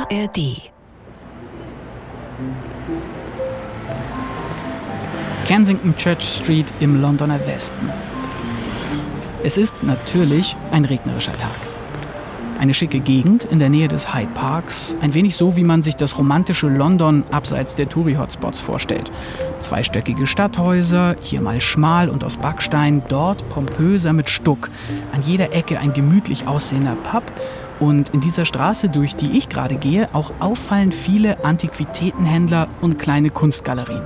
ARD. Kensington Church Street im Londoner Westen. Es ist natürlich ein regnerischer Tag. Eine schicke Gegend in der Nähe des Hyde Parks, ein wenig so, wie man sich das romantische London abseits der Touri-Hotspots vorstellt. Zweistöckige Stadthäuser, hier mal schmal und aus Backstein, dort pompöser mit Stuck. An jeder Ecke ein gemütlich aussehender Pub und in dieser Straße, durch die ich gerade gehe, auch auffallend viele Antiquitätenhändler und kleine Kunstgalerien.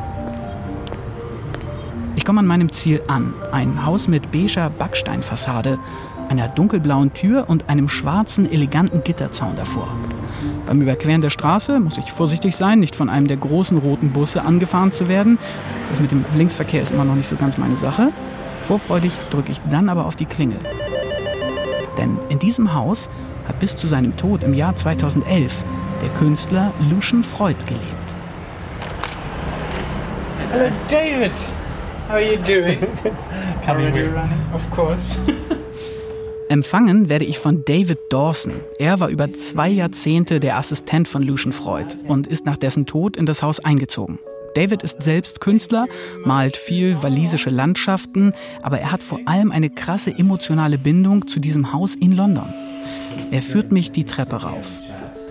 Ich komme an meinem Ziel an, ein Haus mit beiger Backsteinfassade, einer dunkelblauen Tür und einem schwarzen, eleganten Gitterzaun davor. Beim Überqueren der Straße muss ich vorsichtig sein, nicht von einem der großen roten Busse angefahren zu werden. Das mit dem Linksverkehr ist immer noch nicht so ganz meine Sache. Vorfreudig drücke ich dann aber auf die Klingel. Denn in diesem Haus hat bis zu seinem Tod im Jahr 2011 der Künstler Lucian Freud gelebt. Hello, David. How are you doing? Already running, of course. Empfangen werde ich von David Dawson. Er war über 2 Jahrzehnte der Assistent von Lucian Freud und ist nach dessen Tod in das Haus eingezogen. David ist selbst Künstler, malt viel walisische Landschaften, aber er hat vor allem eine krasse emotionale Bindung zu diesem Haus in London. Er führt mich die Treppe rauf.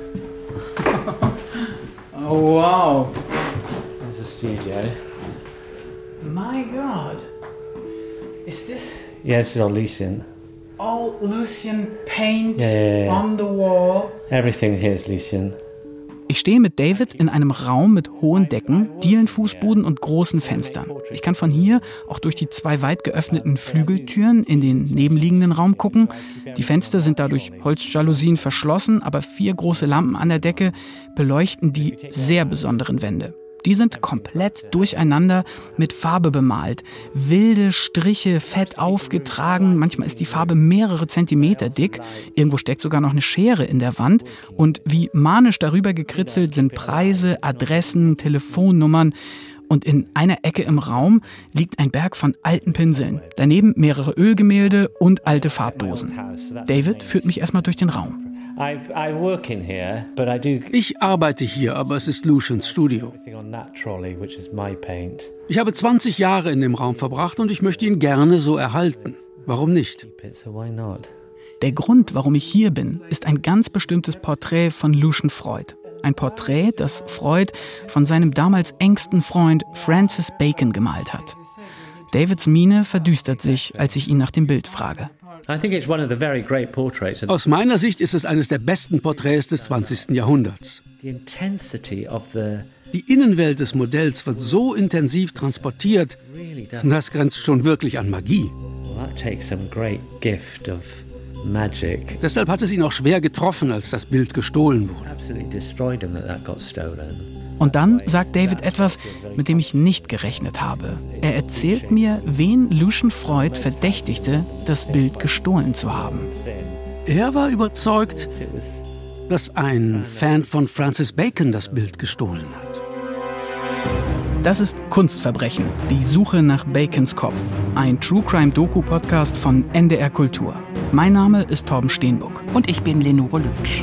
Oh, wow. There's a studio. My God. Is this... Yeah, this is all Lucian. All Lucian paint Yeah. on the wall? Everything here is Lucian. Ich stehe mit David in einem Raum mit hohen Decken, Dielenfußboden und großen Fenstern. Ich kann von hier auch durch die 2 weit geöffneten Flügeltüren in den nebenliegenden Raum gucken. Die Fenster sind dadurch Holzjalousien verschlossen, aber 4 große Lampen an der Decke beleuchten die sehr besonderen Wände. Die sind komplett durcheinander mit Farbe bemalt. Wilde Striche, fett aufgetragen. Manchmal ist die Farbe mehrere Zentimeter dick. Irgendwo steckt sogar noch eine Schere in der Wand. Und wie manisch darüber gekritzelt sind Preise, Adressen, Telefonnummern. Und in einer Ecke im Raum liegt ein Berg von alten Pinseln. Daneben mehrere Ölgemälde und alte Farbdosen. David führt mich erstmal durch den Raum. Ich arbeite hier, aber es ist Lucians Studio. Ich habe 20 Jahre in dem Raum verbracht und ich möchte ihn gerne so erhalten. Warum nicht? Der Grund, warum ich hier bin, ist ein ganz bestimmtes Porträt von Lucian Freud. Ein Porträt, das Freud von seinem damals engsten Freund Francis Bacon gemalt hat. Davids Miene verdüstert sich, als ich ihn nach dem Bild frage. Aus meiner Sicht ist es eines der besten Porträts des 20. Jahrhunderts. Die Innenwelt des Modells wird so intensiv transportiert, das grenzt schon wirklich an Magie. Deshalb hat es ihn auch schwer getroffen, als das Bild gestohlen wurde. Und dann sagt David etwas, mit dem ich nicht gerechnet habe. Er erzählt mir, wen Lucian Freud verdächtigte, das Bild gestohlen zu haben. Er war überzeugt, dass ein Fan von Francis Bacon das Bild gestohlen hat. Das ist Kunstverbrechen, die Suche nach Bacons Kopf. Ein True-Crime-Doku-Podcast von NDR Kultur. Mein Name ist Torben Steenbuck. Und ich bin Lenore Lütsch.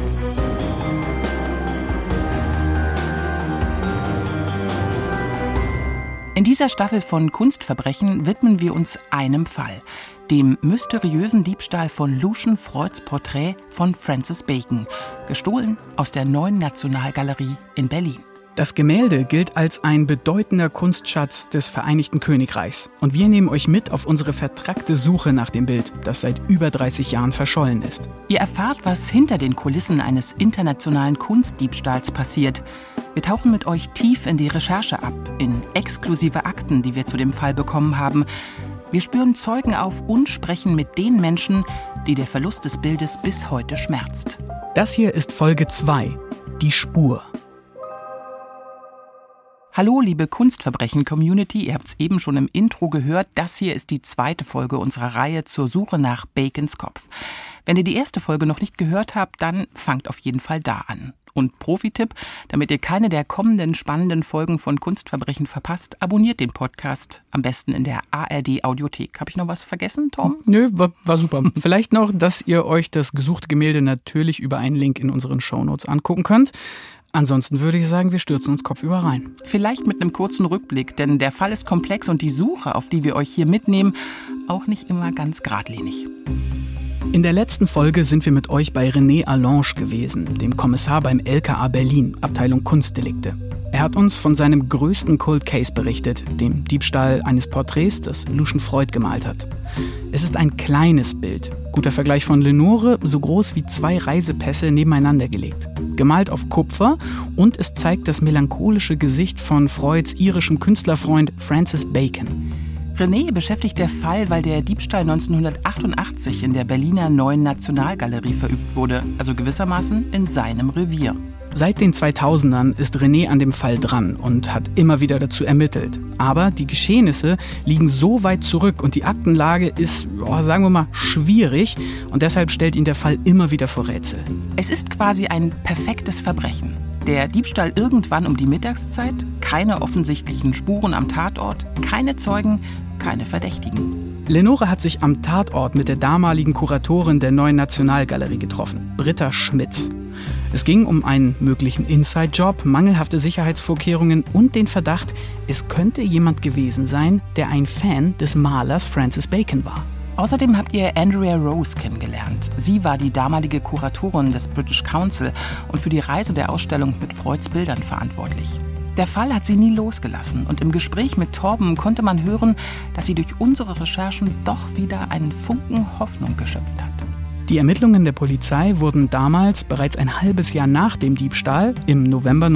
In dieser Staffel von Kunstverbrechen widmen wir uns einem Fall, dem mysteriösen Diebstahl von Lucian Freuds Porträt von Francis Bacon, gestohlen aus der Neuen Nationalgalerie in Berlin. Das Gemälde gilt als ein bedeutender Kunstschatz des Vereinigten Königreichs. Und wir nehmen euch mit auf unsere vertrackte Suche nach dem Bild, das seit über 30 Jahren verschollen ist. Ihr erfahrt, was hinter den Kulissen eines internationalen Kunstdiebstahls passiert. Wir tauchen mit euch tief in die Recherche ab, in exklusive Akten, die wir zu dem Fall bekommen haben. Wir spüren Zeugen auf und sprechen mit den Menschen, die der Verlust des Bildes bis heute schmerzt. Das hier ist Folge 2, die Spur. Hallo, liebe Kunstverbrechen-Community, ihr habt es eben schon im Intro gehört, das hier ist die 2. Folge unserer Reihe zur Suche nach Bacons Kopf. Wenn ihr die erste Folge noch nicht gehört habt, dann fangt auf jeden Fall da an. Und Profi-Tipp, damit ihr keine der kommenden spannenden Folgen von Kunstverbrechen verpasst, abonniert den Podcast, am besten in der ARD-Audiothek. Habe ich noch was vergessen, Tom? Nö, war super. Vielleicht noch, dass ihr euch das gesuchte Gemälde natürlich über einen Link in unseren Shownotes angucken könnt. Ansonsten würde ich sagen, wir stürzen uns kopfüber rein. Vielleicht mit einem kurzen Rückblick, denn der Fall ist komplex und die Suche, auf die wir euch hier mitnehmen, auch nicht immer ganz geradlinig. In der letzten Folge sind wir mit euch bei René Allange gewesen, dem Kommissar beim LKA Berlin, Abteilung Kunstdelikte. Er hat uns von seinem größten Cold Case berichtet, dem Diebstahl eines Porträts, das Lucian Freud gemalt hat. Es ist ein kleines Bild, guter Vergleich von Lenore, so groß wie 2 Reisepässe nebeneinander gelegt. Gemalt auf Kupfer und es zeigt das melancholische Gesicht von Freuds irischem Künstlerfreund Francis Bacon. René beschäftigt der Fall, weil der Diebstahl 1988 in der Berliner Neuen Nationalgalerie verübt wurde, also gewissermaßen in seinem Revier. Seit den 2000ern ist René an dem Fall dran und hat immer wieder dazu ermittelt. Aber die Geschehnisse liegen so weit zurück und die Aktenlage ist, sagen wir mal, schwierig. Und deshalb stellt ihn der Fall immer wieder vor Rätsel. Es ist quasi ein perfektes Verbrechen. Der Diebstahl irgendwann um die Mittagszeit, keine offensichtlichen Spuren am Tatort, keine Zeugen, keine Verdächtigen. Lenore hat sich am Tatort mit der damaligen Kuratorin der Neuen Nationalgalerie getroffen, Britta Schmitz. Es ging um einen möglichen Inside-Job, mangelhafte Sicherheitsvorkehrungen und den Verdacht, es könnte jemand gewesen sein, der ein Fan des Malers Francis Bacon war. Außerdem habt ihr Andrea Rose kennengelernt. Sie war die damalige Kuratorin des British Council und für die Reise der Ausstellung mit Freuds Bildern verantwortlich. Der Fall hat sie nie losgelassen und im Gespräch mit Torben konnte man hören, dass sie durch unsere Recherchen doch wieder einen Funken Hoffnung geschöpft hat. Die Ermittlungen der Polizei wurden damals, bereits ein halbes Jahr nach dem Diebstahl, im November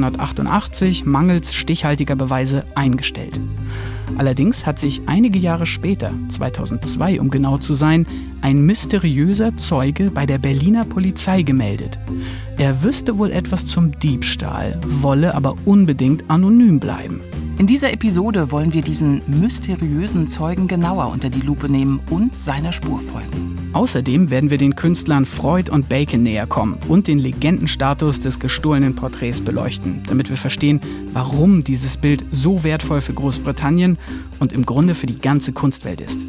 1988, mangels stichhaltiger Beweise eingestellt. Allerdings hat sich einige Jahre später, 2002 um genau zu sein, ein mysteriöser Zeuge bei der Berliner Polizei gemeldet. Er wüsste wohl etwas zum Diebstahl, wolle aber unbedingt anonym bleiben. In dieser Episode wollen wir diesen mysteriösen Zeugen genauer unter die Lupe nehmen und seiner Spur folgen. Außerdem werden wir den Künstlern Freud und Bacon näher kommen und den Legendenstatus des gestohlenen Porträts beleuchten, damit wir verstehen, warum dieses Bild so wertvoll für Großbritannien und im Grunde für die ganze Kunstwelt ist.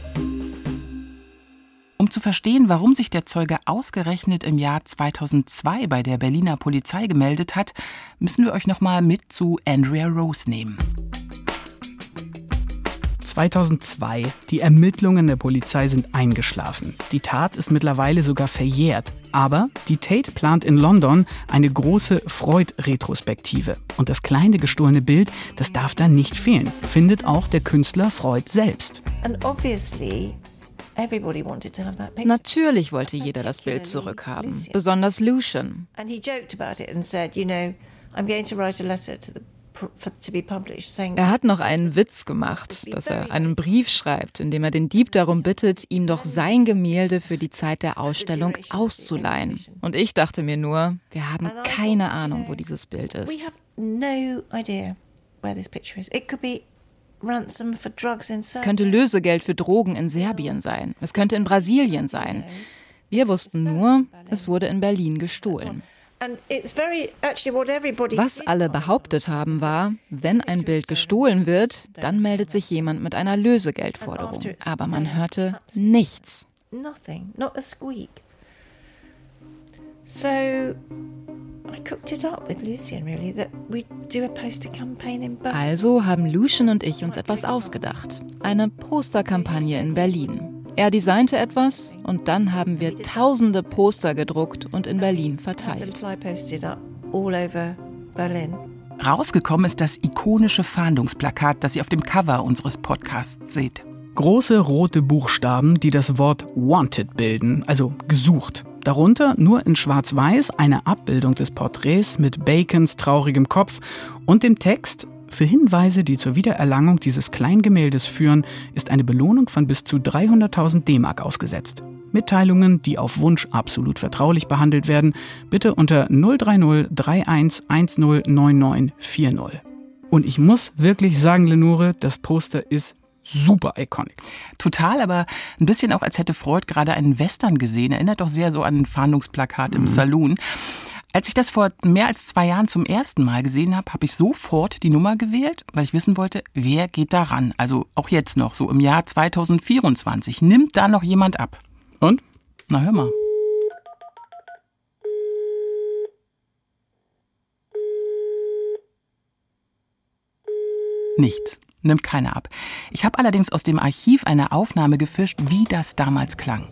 Um zu verstehen, warum sich der Zeuge ausgerechnet im Jahr 2002 bei der Berliner Polizei gemeldet hat, müssen wir euch nochmal mit zu Andrea Rose nehmen. 2002. Die Ermittlungen der Polizei sind eingeschlafen. Die Tat ist mittlerweile sogar verjährt. Aber die Tate plant in London eine große Freud-Retrospektive. Und das kleine gestohlene Bild, das darf da nicht fehlen, findet auch der Künstler Freud selbst. Natürlich wollte jeder das Bild zurückhaben, besonders Lucian. Er hat noch einen Witz gemacht, dass er einen Brief schreibt, in dem er den Dieb darum bittet, ihm doch sein Gemälde für die Zeit der Ausstellung auszuleihen. Und ich dachte mir nur, wir haben keine Ahnung, wo dieses Bild ist. Es könnte Lösegeld für Drogen in Serbien sein. Es könnte in Brasilien sein. Wir wussten nur, es wurde in Berlin gestohlen. Was alle behauptet haben, war, wenn ein Bild gestohlen wird, dann meldet sich jemand mit einer Lösegeldforderung. Aber man hörte nichts. Also haben Lucian und ich uns etwas ausgedacht. Eine Posterkampagne in Berlin. Er designte etwas und dann haben wir tausende Poster gedruckt und in Berlin verteilt. Rausgekommen ist das ikonische Fahndungsplakat, das ihr auf dem Cover unseres Podcasts seht. Große rote Buchstaben, die das Wort Wanted bilden, also gesucht. Darunter nur in Schwarz-Weiß eine Abbildung des Porträts mit Bacons traurigem Kopf und dem Text: Für Hinweise, die zur Wiedererlangung dieses Kleingemäldes führen, ist eine Belohnung von bis zu 300.000 D-Mark ausgesetzt. Mitteilungen, die auf Wunsch absolut vertraulich behandelt werden, bitte unter 030 31 10 99 40. Und ich muss wirklich sagen, Lenore, das Poster ist super iconic. Total, aber ein bisschen auch, als hätte Freud gerade einen Western gesehen. Erinnert doch sehr so an ein Fahndungsplakat im Saloon. Als ich das vor mehr als 2 Jahren zum ersten Mal gesehen habe, habe ich sofort die Nummer gewählt, weil ich wissen wollte, wer geht da ran? Also auch jetzt noch, so im Jahr 2024. Nimmt da noch jemand ab? Und? Na, hör mal. Nichts. Nimmt keiner ab. Ich habe allerdings aus dem Archiv eine Aufnahme gefischt, wie das damals klang.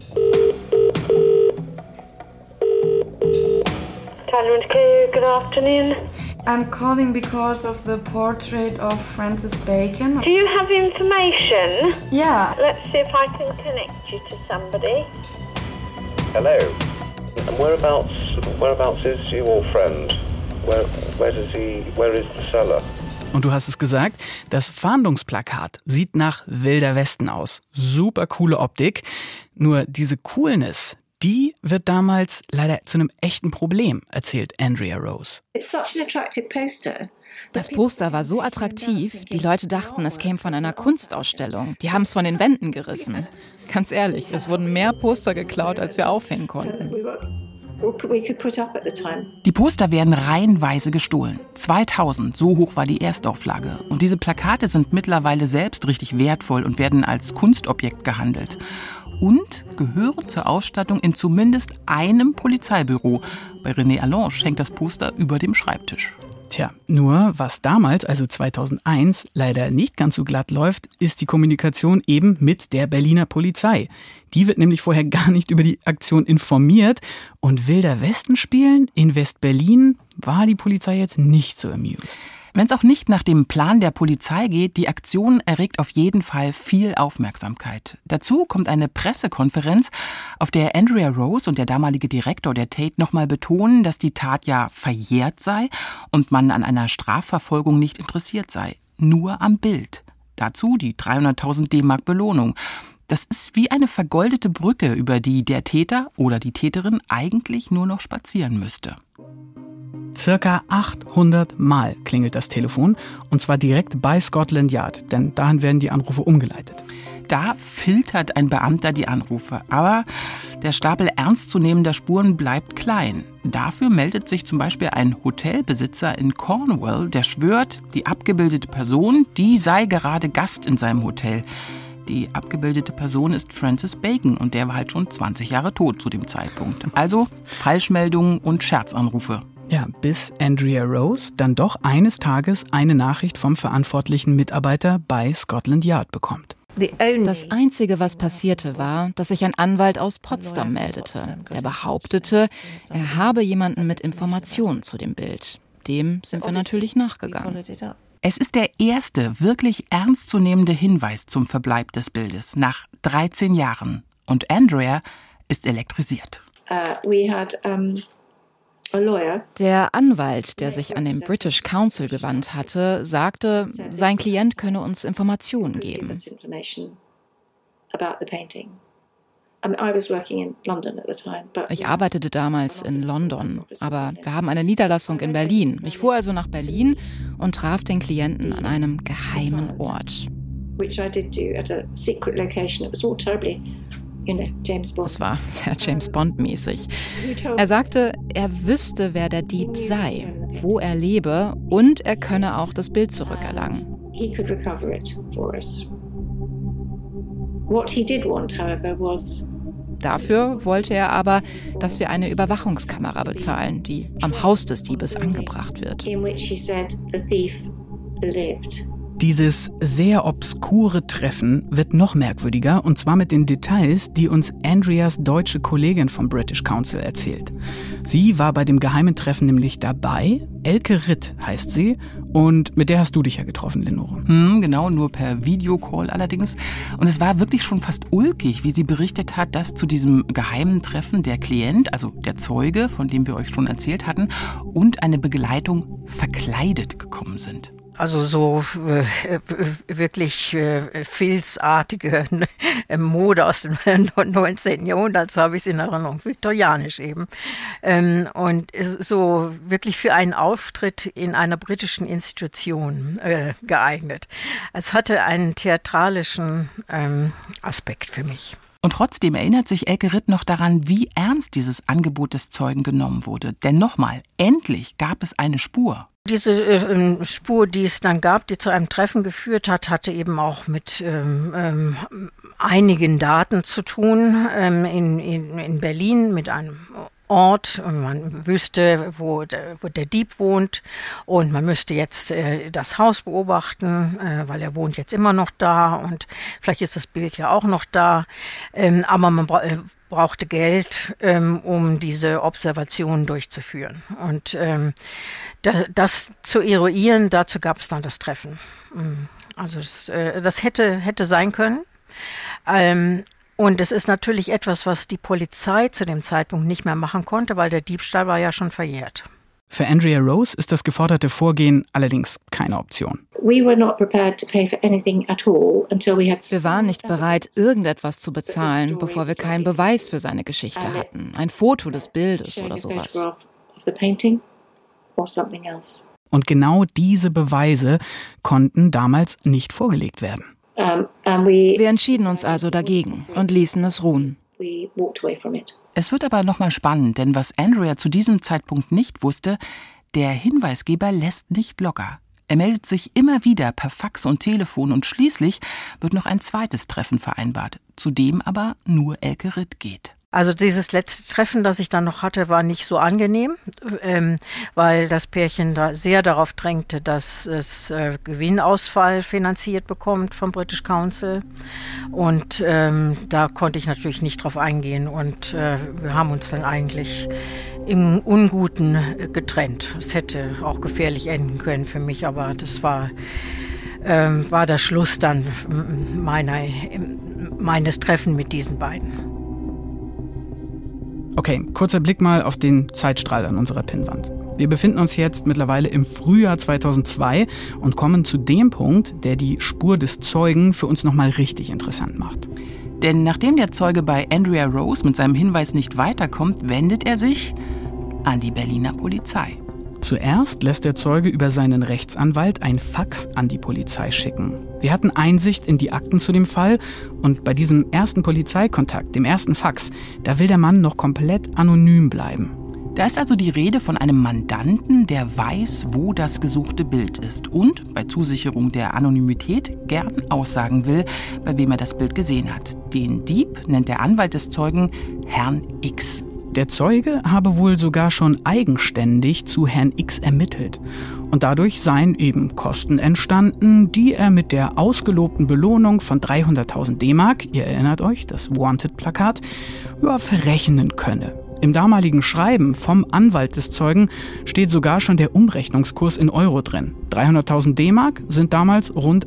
Good afternoon. I'm calling because of the portrait of Francis Bacon. Do you have information? Yeah. Let's see if I can connect you to somebody. Hello. And whereabouts is your friend? Where is the seller? Und du hast es gesagt, das Fahndungsplakat sieht nach Wilder Westen aus. Super coole Optik. Nur diese Coolness, die wird damals leider zu einem echten Problem, erzählt Andrea Rose. Das Poster war so attraktiv, die Leute dachten, es käme von einer Kunstausstellung. Die haben es von den Wänden gerissen. Ganz ehrlich, es wurden mehr Poster geklaut, als wir aufhängen konnten. Die Poster werden reihenweise gestohlen. 2000, so hoch war die Erstauflage. Und diese Plakate sind mittlerweile selbst richtig wertvoll und werden als Kunstobjekt gehandelt. Und gehören zur Ausstattung in zumindest einem Polizeibüro. Bei René Allange hängt das Poster über dem Schreibtisch. Tja, nur was damals, also 2001, leider nicht ganz so glatt läuft, ist die Kommunikation eben mit der Berliner Polizei. Die wird nämlich vorher gar nicht über die Aktion informiert. Und Wilder Westen spielen in West-Berlin war die Polizei jetzt nicht so amused. Wenn es auch nicht nach dem Plan der Polizei geht, die Aktion erregt auf jeden Fall viel Aufmerksamkeit. Dazu kommt eine Pressekonferenz, auf der Andrea Rose und der damalige Direktor der Tate nochmal betonen, dass die Tat ja verjährt sei und man an einer Strafverfolgung nicht interessiert sei. Nur am Bild. Dazu die 300.000 D-Mark Belohnung. Das ist wie eine vergoldete Brücke, über die der Täter oder die Täterin eigentlich nur noch spazieren müsste. Circa 800 Mal klingelt das Telefon, und zwar direkt bei Scotland Yard, denn dahin werden die Anrufe umgeleitet. Da filtert ein Beamter die Anrufe, aber der Stapel ernstzunehmender Spuren bleibt klein. Dafür meldet sich zum Beispiel ein Hotelbesitzer in Cornwall, der schwört, die abgebildete Person, die sei gerade Gast in seinem Hotel. Die abgebildete Person ist Francis Bacon und der war halt schon 20 Jahre tot zu dem Zeitpunkt. Also Falschmeldungen und Scherzanrufe. Ja, bis Andrea Rose dann doch eines Tages eine Nachricht vom verantwortlichen Mitarbeiter bei Scotland Yard bekommt. Das Einzige, was passierte, war, dass sich ein Anwalt aus Potsdam meldete. Der behauptete, er habe jemanden mit Informationen zu dem Bild. Dem sind wir natürlich nachgegangen. Es ist der erste wirklich ernstzunehmende Hinweis zum Verbleib des Bildes nach 13 Jahren. Und Andrea ist elektrisiert. Der Anwalt, der sich an den British Council gewandt hatte, sagte, sein Klient könne uns Informationen geben. Ich arbeitete damals in London, aber wir haben eine Niederlassung in Berlin. Ich fuhr also nach Berlin und traf den Klienten an einem geheimen Ort. Das war sehr James Bond-mäßig. Er sagte, er wüsste, wer der Dieb sei, wo er lebe und er könne auch das Bild zurückerlangen. Dafür wollte er aber, dass wir eine Überwachungskamera bezahlen, die am Haus des Diebes angebracht wird. Dieses sehr obskure Treffen wird noch merkwürdiger, und zwar mit den Details, die uns Andreas deutsche Kollegin vom British Council erzählt. Sie war bei dem geheimen Treffen nämlich dabei. Elke Ritt heißt sie, und mit der hast du dich ja getroffen, Lenore. Genau, nur per Videocall allerdings. Und es war wirklich schon fast ulkig, wie sie berichtet hat, dass zu diesem geheimen Treffen der Klient, also der Zeuge, von dem wir euch schon erzählt hatten, und eine Begleitung verkleidet gekommen sind. Also so wirklich filzartige Mode aus dem 19. Jahrhundert, so habe ich es in Erinnerung, viktorianisch eben. Und so wirklich für einen Auftritt in einer britischen Institution geeignet. Es hatte einen theatralischen Aspekt für mich. Und trotzdem erinnert sich Elke Ritt noch daran, wie ernst dieses Angebot des Zeugen genommen wurde. Denn nochmal, endlich gab es eine Spur. Diese Spur, die es dann gab, die zu einem Treffen geführt hat, hatte eben auch mit einigen Daten zu tun in Berlin mit einem Ort. Man wüsste, wo der Dieb wohnt und man müsste jetzt das Haus beobachten, weil er wohnt jetzt immer noch da und vielleicht ist das Bild ja auch noch da. Aber man brauchte Geld, um diese Observationen durchzuführen. Und das zu eruieren, dazu gab es dann das Treffen. Also das hätte sein können. Und es ist natürlich etwas, was die Polizei zu dem Zeitpunkt nicht mehr machen konnte, weil der Diebstahl war ja schon verjährt. Für Andrea Rose ist das geforderte Vorgehen allerdings keine Option. Wir waren nicht bereit, irgendetwas zu bezahlen, bevor wir keinen Beweis für seine Geschichte hatten. Ein Foto des Bildes oder sowas. Und genau diese Beweise konnten damals nicht vorgelegt werden. Wir entschieden uns also dagegen und ließen es ruhen. Es wird aber nochmal spannend, denn was Andrea zu diesem Zeitpunkt nicht wusste, der Hinweisgeber lässt nicht locker. Er meldet sich immer wieder per Fax und Telefon und schließlich wird noch ein zweites Treffen vereinbart, zu dem aber nur Elke Ritt geht. Also dieses letzte Treffen, das ich dann noch hatte, war nicht so angenehm, weil das Pärchen da sehr darauf drängte, dass es Gewinnausfall finanziert bekommt vom British Council. Und da konnte ich natürlich nicht drauf eingehen und wir haben uns dann eigentlich im Unguten getrennt. Es hätte auch gefährlich enden können für mich, aber das war der Schluss dann meines Treffens mit diesen beiden. Okay, kurzer Blick mal auf den Zeitstrahl an unserer Pinnwand. Wir befinden uns jetzt mittlerweile im Frühjahr 2002 und kommen zu dem Punkt, der die Spur des Zeugen für uns nochmal richtig interessant macht. Denn nachdem der Zeuge bei Andrea Rose mit seinem Hinweis nicht weiterkommt, wendet er sich an die Berliner Polizei. Zuerst lässt der Zeuge über seinen Rechtsanwalt ein Fax an die Polizei schicken. Wir hatten Einsicht in die Akten zu dem Fall und bei diesem ersten Polizeikontakt, dem ersten Fax, da will der Mann noch komplett anonym bleiben. Da ist also die Rede von einem Mandanten, der weiß, wo das gesuchte Bild ist und bei Zusicherung der Anonymität gern aussagen will, bei wem er das Bild gesehen hat. Den Dieb nennt der Anwalt des Zeugen Herrn X. Der Zeuge habe wohl sogar schon eigenständig zu Herrn X ermittelt. Und dadurch seien eben Kosten entstanden, die er mit der ausgelobten Belohnung von 300.000 D-Mark, ihr erinnert euch, das Wanted-Plakat, verrechnen könne. Im damaligen Schreiben vom Anwalt des Zeugen steht sogar schon der Umrechnungskurs in Euro drin. 300.000 D-Mark sind damals rund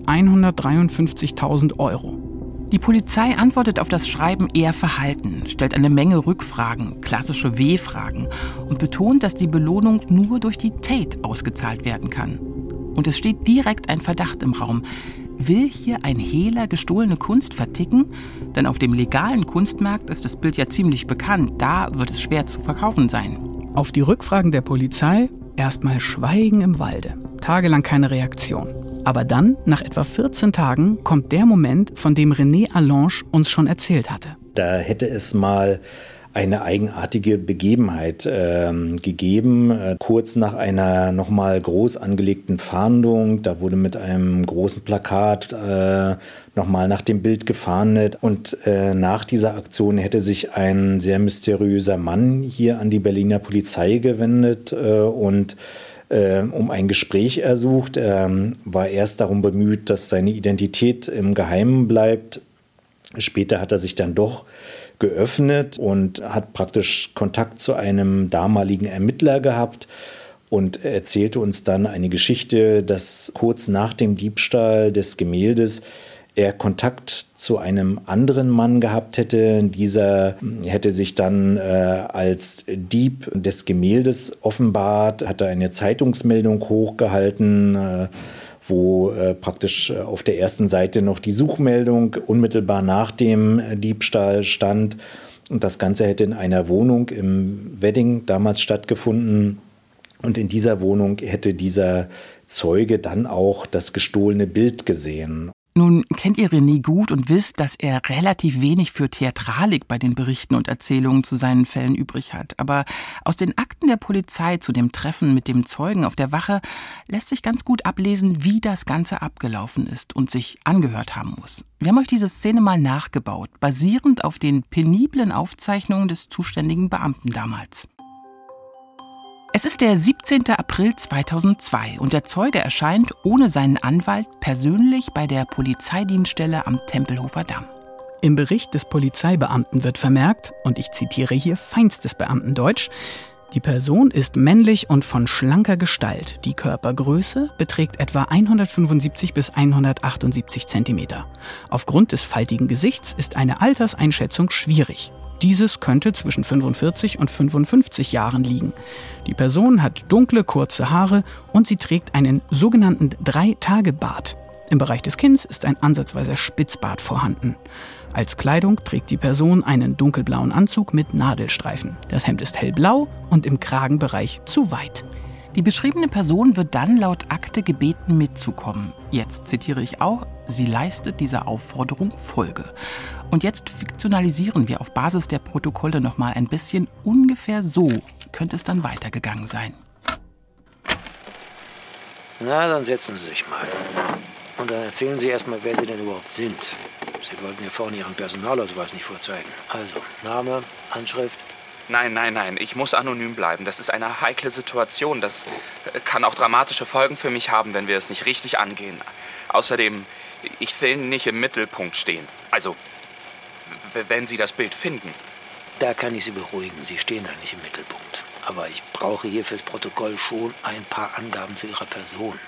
153.000 Euro. Die Polizei antwortet auf das Schreiben eher verhalten, stellt eine Menge Rückfragen, klassische W-Fragen und betont, dass die Belohnung nur durch die Tate ausgezahlt werden kann. Und es steht direkt ein Verdacht im Raum. Will hier ein Hehler gestohlene Kunst verticken? Denn auf dem legalen Kunstmarkt ist das Bild ja ziemlich bekannt, da wird es schwer zu verkaufen sein. Auf die Rückfragen der Polizei erstmal Schweigen im Walde, tagelang keine Reaktion. Aber dann, nach etwa 14 Tagen, kommt der Moment, von dem René Allange uns schon erzählt hatte. Da hätte es mal eine eigenartige Begebenheit gegeben, kurz nach einer nochmal groß angelegten Fahndung. Da wurde mit einem großen Plakat nochmal nach dem Bild gefahndet. Und nach dieser Aktion hätte sich ein sehr mysteriöser Mann hier an die Berliner Polizei gewendet und um ein Gespräch ersucht. Er war erst darum bemüht, dass seine Identität im Geheimen bleibt. Später hat er sich dann doch geöffnet und hat praktisch Kontakt zu einem damaligen Ermittler gehabt und erzählte uns dann eine Geschichte, dass kurz nach dem Diebstahl des Gemäldes er Kontakt zu einem anderen Mann gehabt hätte. Dieser hätte sich dann als Dieb des Gemäldes offenbart, hatte eine Zeitungsmeldung hochgehalten, wo praktisch auf der ersten Seite noch die Suchmeldung unmittelbar nach dem Diebstahl stand. Und das Ganze hätte in einer Wohnung im Wedding damals stattgefunden. Und in dieser Wohnung hätte dieser Zeuge dann auch das gestohlene Bild gesehen. Nun kennt ihr René gut und wisst, dass er relativ wenig für Theatralik bei den Berichten und Erzählungen zu seinen Fällen übrig hat. Aber aus den Akten der Polizei zu dem Treffen mit dem Zeugen auf der Wache lässt sich ganz gut ablesen, wie das Ganze abgelaufen ist und sich angehört haben muss. Wir haben euch diese Szene mal nachgebaut, basierend auf den peniblen Aufzeichnungen des zuständigen Beamten damals. Es ist der 17. April 2002 und der Zeuge erscheint ohne seinen Anwalt persönlich bei der Polizeidienststelle am Tempelhofer Damm. Im Bericht des Polizeibeamten wird vermerkt, und ich zitiere hier feinstes Beamtendeutsch, die Person ist männlich und von schlanker Gestalt. Die Körpergröße beträgt etwa 175 bis 178 Zentimeter. Aufgrund des faltigen Gesichts ist eine Alterseinschätzung schwierig. Dieses könnte zwischen 45 und 55 Jahren liegen. Die Person hat dunkle, kurze Haare und sie trägt einen sogenannten 3-Tage-Bart. Im Bereich des Kinns ist ein ansatzweiser Spitzbart vorhanden. Als Kleidung trägt die Person einen dunkelblauen Anzug mit Nadelstreifen. Das Hemd ist hellblau und im Kragenbereich zu weit. Die beschriebene Person wird dann laut Akte gebeten, mitzukommen. Jetzt zitiere ich auch, sie leistet dieser Aufforderung Folge. Und jetzt fiktionalisieren wir auf Basis der Protokolle noch mal ein bisschen. Ungefähr so könnte es dann weitergegangen sein. Na, dann setzen Sie sich mal. Und dann erzählen Sie erst mal, wer Sie denn überhaupt sind. Sie wollten ja vorhin Ihren Personalausweis nicht vorzeigen. Also, Name, Anschrift. Nein, ich muss anonym bleiben. Das ist eine heikle Situation. Das kann auch dramatische Folgen für mich haben, wenn wir es nicht richtig angehen. Außerdem, ich will nicht im Mittelpunkt stehen. Also, wenn Sie das Bild finden. Da kann ich Sie beruhigen. Sie stehen da nicht im Mittelpunkt. Aber ich brauche hier fürs Protokoll schon ein paar Angaben zu Ihrer Person.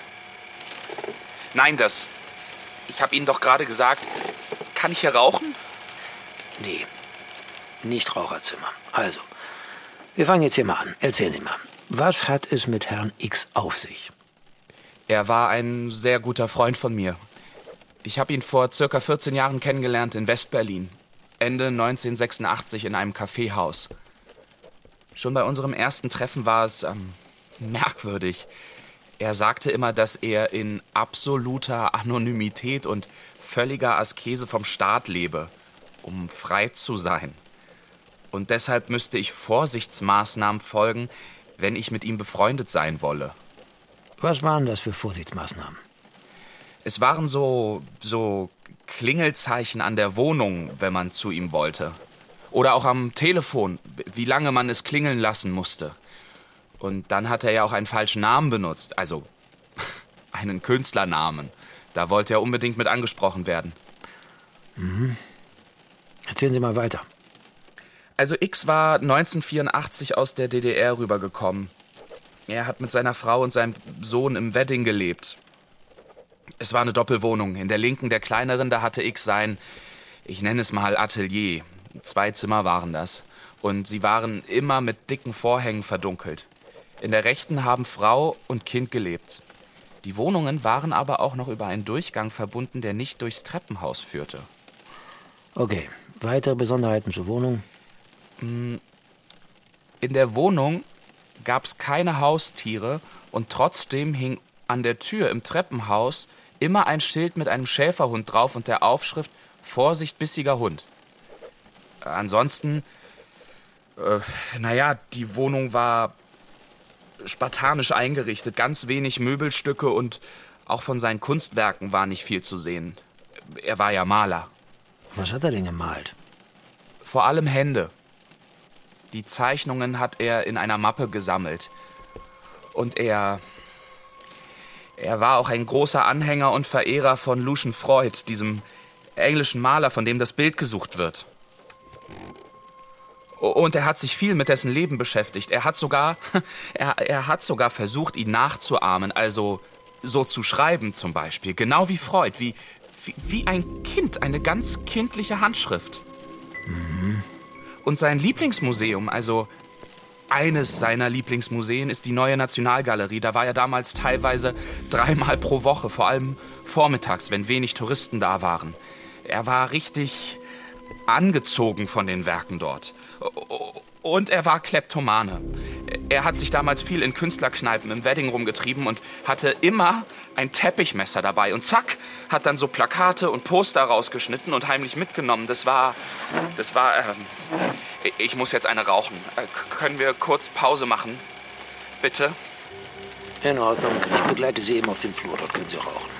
Nein, ich habe Ihnen doch gerade gesagt, kann ich hier rauchen? Nee, nicht Raucherzimmer. Also, wir fangen jetzt hier mal an. Erzählen Sie mal, was hat es mit Herrn X auf sich? Er war ein sehr guter Freund von mir. Ich habe ihn vor circa 14 Jahren kennengelernt in Westberlin. Ende 1986 in einem Kaffeehaus. Schon bei unserem ersten Treffen war es merkwürdig. Er sagte immer, dass er in absoluter Anonymität und völliger Askese vom Staat lebe, um frei zu sein. Und deshalb müsste ich Vorsichtsmaßnahmen folgen, wenn ich mit ihm befreundet sein wolle. Was waren das für Vorsichtsmaßnahmen? Es waren so Klingelzeichen an der Wohnung, wenn man zu ihm wollte. Oder auch am Telefon, wie lange man es klingeln lassen musste. Und dann hat er ja auch einen falschen Namen benutzt, also einen Künstlernamen. Da wollte er unbedingt mit angesprochen werden. Mhm. Erzählen Sie mal weiter. Also X war 1984 aus der DDR rübergekommen. Er hat mit seiner Frau und seinem Sohn im Wedding gelebt. Es war eine Doppelwohnung. In der linken, der kleineren, da hatte X sein, ich nenne es mal Atelier. 2 Zimmer waren das. Und sie waren immer mit dicken Vorhängen verdunkelt. In der rechten haben Frau und Kind gelebt. Die Wohnungen waren aber auch noch über einen Durchgang verbunden, der nicht durchs Treppenhaus führte. Okay, weitere Besonderheiten zur Wohnung? In der Wohnung gab es keine Haustiere und trotzdem hing an der Tür im Treppenhaus immer ein Schild mit einem Schäferhund drauf und der Aufschrift »Vorsicht, bissiger Hund«. Ansonsten, die Wohnung war spartanisch eingerichtet, ganz wenig Möbelstücke und auch von seinen Kunstwerken war nicht viel zu sehen. Er war ja Maler. Was hat er denn gemalt? Vor allem Hände. Die Zeichnungen hat er in einer Mappe gesammelt. Und er war auch ein großer Anhänger und Verehrer von Lucian Freud, diesem englischen Maler, von dem das Bild gesucht wird. Und er hat sich viel mit dessen Leben beschäftigt. Er hat sogar versucht, ihn nachzuahmen, also so zu schreiben zum Beispiel. Genau wie Freud, wie ein Kind, eine ganz kindliche Handschrift. Mhm. Und sein Lieblingsmuseum, also Eines seiner Lieblingsmuseen ist die Neue Nationalgalerie. Da war er damals teilweise 3-mal pro Woche, vor allem vormittags, wenn wenig Touristen da waren. Er war richtig angezogen von den Werken dort. Und er war Kleptomane. Er hat sich damals viel in Künstlerkneipen im Wedding rumgetrieben und hatte immer ein Teppichmesser dabei. Und zack, hat dann so Plakate und Poster rausgeschnitten und heimlich mitgenommen. Ich muss jetzt eine rauchen. Können wir kurz Pause machen? Bitte? In Ordnung. Ich begleite Sie eben auf den Flur. Dort können Sie rauchen.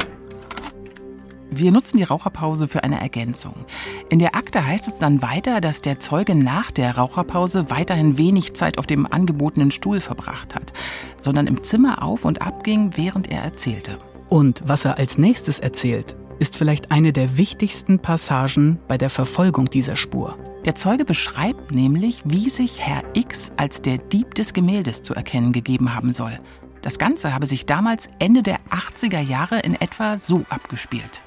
Wir nutzen die Raucherpause für eine Ergänzung. In der Akte heißt es dann weiter, dass der Zeuge nach der Raucherpause weiterhin wenig Zeit auf dem angebotenen Stuhl verbracht hat, sondern im Zimmer auf und ab ging, während er erzählte. Und was er als nächstes erzählt, ist vielleicht eine der wichtigsten Passagen bei der Verfolgung dieser Spur. Der Zeuge beschreibt nämlich, wie sich Herr X als der Dieb des Gemäldes zu erkennen gegeben haben soll. Das Ganze habe sich damals Ende der 80er Jahre in etwa so abgespielt.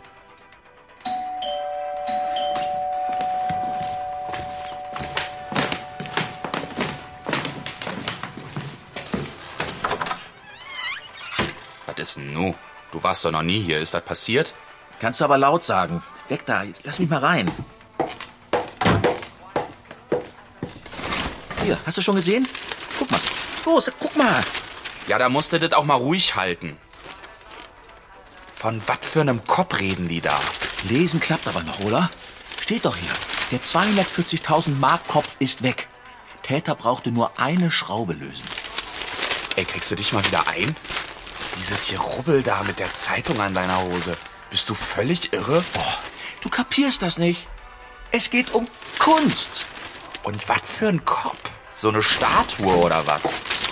Was ist denn nun? Du warst doch noch nie hier. Ist was passiert? Kannst du aber laut sagen. Weg da, jetzt lass mich mal rein. Hier, hast du schon gesehen? Guck mal. Los, guck mal. Ja, da musst du das auch mal ruhig halten. Von was für einem Kopf reden die da? Lesen klappt aber noch, oder? Steht doch hier. Der 240.000 Mark Kopf ist weg. Täter brauchte nur eine Schraube lösen. Ey, kriegst du dich mal wieder ein? Dieses hier Rubbel da mit der Zeitung an deiner Hose. Bist du völlig irre? Oh, du kapierst das nicht. Es geht um Kunst. Und was für ein Kopf? So eine Statue oder was?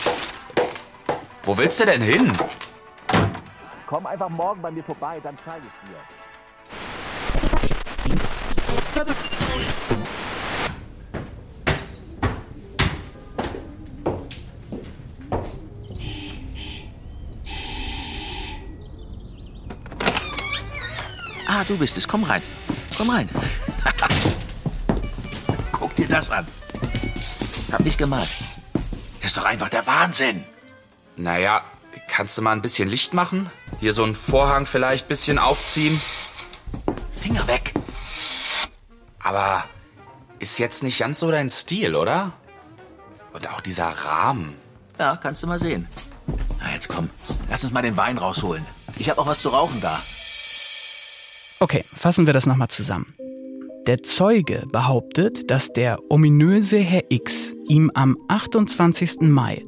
Wo willst du denn hin? Komm einfach morgen bei mir vorbei, dann zeige ich dir. Ah, du bist es. Komm rein. Komm rein. Guck dir das an. Hab nicht gemalt. Das ist doch einfach der Wahnsinn. Naja, kannst du mal ein bisschen Licht machen? Hier so einen Vorhang vielleicht ein bisschen aufziehen? Finger weg. Aber ist jetzt nicht ganz so dein Stil, oder? Und auch dieser Rahmen. Ja, kannst du mal sehen. Na, jetzt komm. Lass uns mal den Wein rausholen. Ich habe auch was zu rauchen da. Okay, fassen wir das nochmal zusammen. Der Zeuge behauptet, dass der ominöse Herr X ihm am 28. Mai